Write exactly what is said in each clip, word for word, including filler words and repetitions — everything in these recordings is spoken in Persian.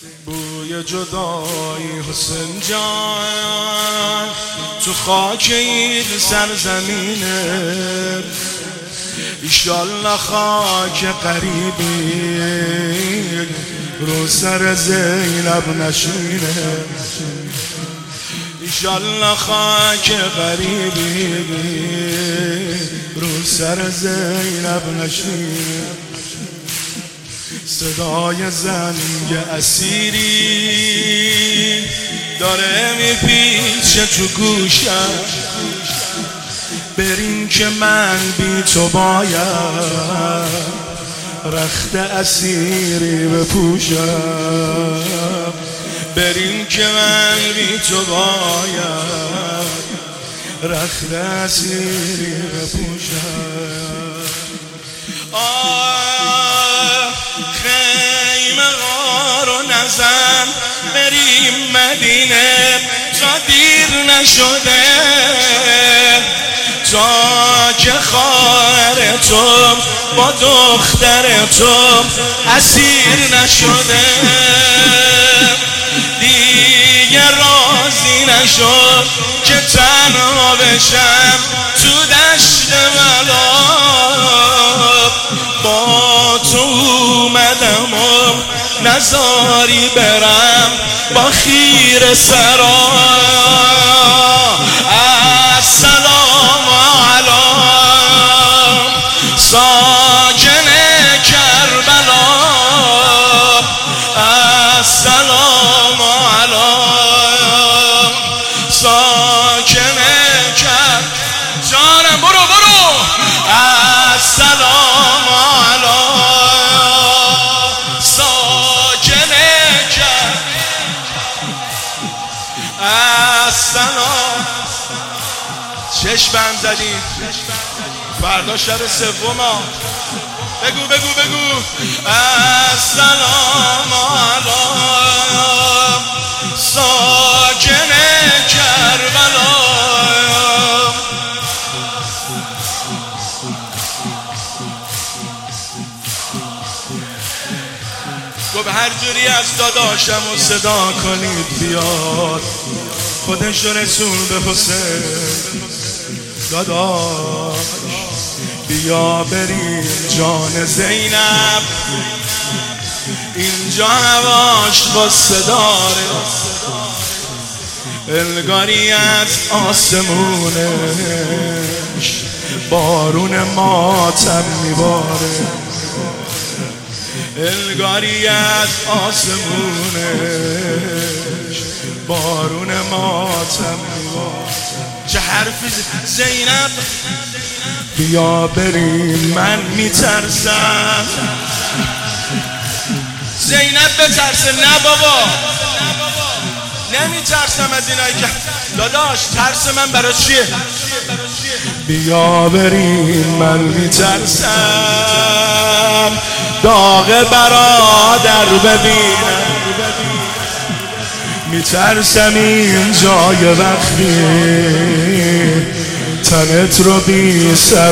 بوی جدایی حسین جان تو خاک این سرزمینه، ایشالله خاک قریبی رو سر زینب نشینه، ایشالله خاک قریبی رو سر زینب نشینه. صدای زنگ اسیری داره میپیچه تو گوشم، برین که من بی تو باید رخت اسیری بپوشم، برین که من بی تو باید رخت اسیری بپوشم. آه خیمه غارو نزن بریم مدینه تا دیر نشده، تا که خواهر تو با دختر تو اسیر نشده، دیگه راضی نشد که تنها بشم تو دشت بلا، با تو اومدم و نزاری برم با خیر سرا. السلام علی ساکن کربلا، السلام علی ساکن کربلا. جانم برو برو. السلام علی ساکن کربلا، السلام. چشم زدیم فردا شب سوم، بگو بگو بگو. السلام علی ساکن کربلا. گفت هر جوری از داداشم و صدا کنید بیاد، خودش رسول به حسین. داداش بیا بریم جان زینب، اینجا هواش با صداره، انگاری از آسمونش بارون ماتم میباره، انگاری از آسمونش بارون ماتم میباره. چه حرفی زینب؟ بیا بریم من میترسم. زینب بترسه؟ نه بابا نمیترسم از اینایی که داداش ترس من برای چیه؟ بیا بریم من میترسم داغ برادر ببینم، میترسم این جای وقتی تنت رو بی سر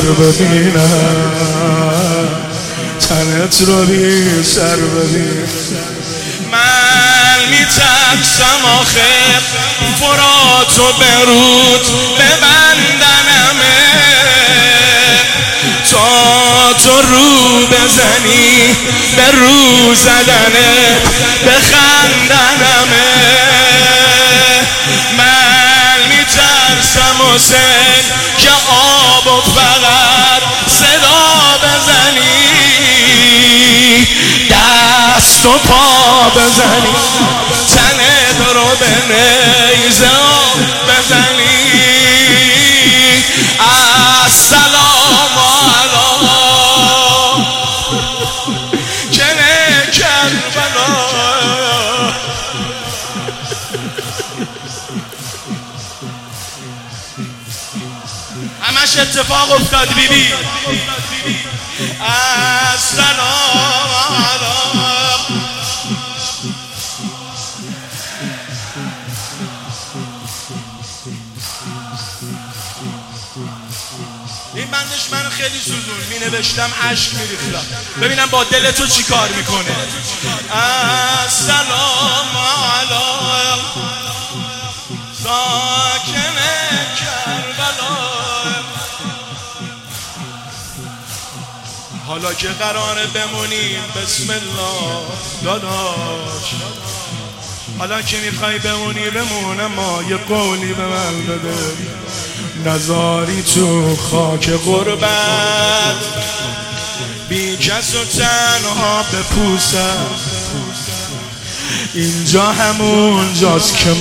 ببینم، تنت رو بی سر ببینم. من میترسم آخر فرات و برود ببندنمه، تا تو رو بزنی به رو زدنت بخندنمه. من میترسم حسین که آب و فقط صدا بزنی، دست و پا بزنی، تنت رو به نیزه بزنی. السلام علی کنه کربلا. همش اتفاق افتاد بیبی. السلام علی. این بندش من خیلی سوزون می نوشتم اشک می ریختم، ببینم با دل تو چی کار میکنه. السلام حالا که قراره بمونیم بسم الله داداش، حالا که میخوای بمونی بمونه، ما یه قولی به من بده، نزاری تو خاک غربت بی کس و تنها بپوسم. اینجا همون جاست که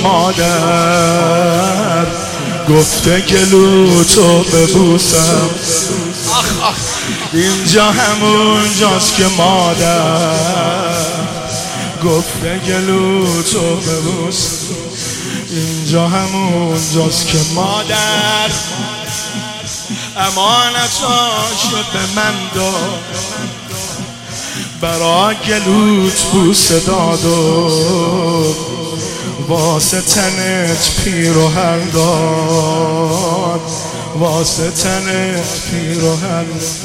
مادر گفته گلو تو ببوسم. اینجا همون جاست که مادر گفته گلو تو ببوسم. اینجا همون جاست که مادر امانتاشو به من داد، برا گلوت بوسه داد و واسه تنت پیروهن داد، واسه تنت پیروهن.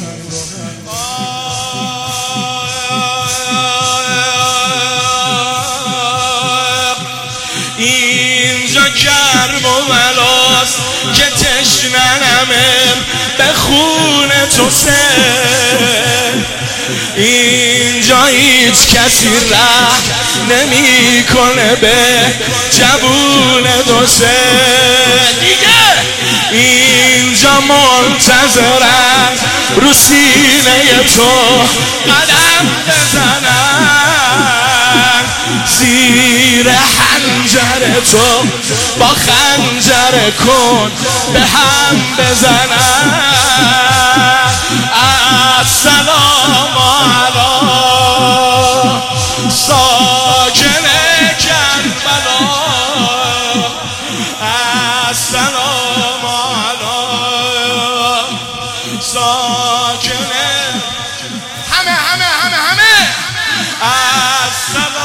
اینجا گرم و ملاست که تشننمه به خون تو سر، اینجا هیچ کسی ره نمی کنه به جبون دو سر دیگه. اینجا منتظرن رو سینه تو قدم بزنن، زیر حنجر تو با خنجر کن به هم بزنن. السلام علی ساکن کربلا، السلام علی ساکن همه همه همه همه السلام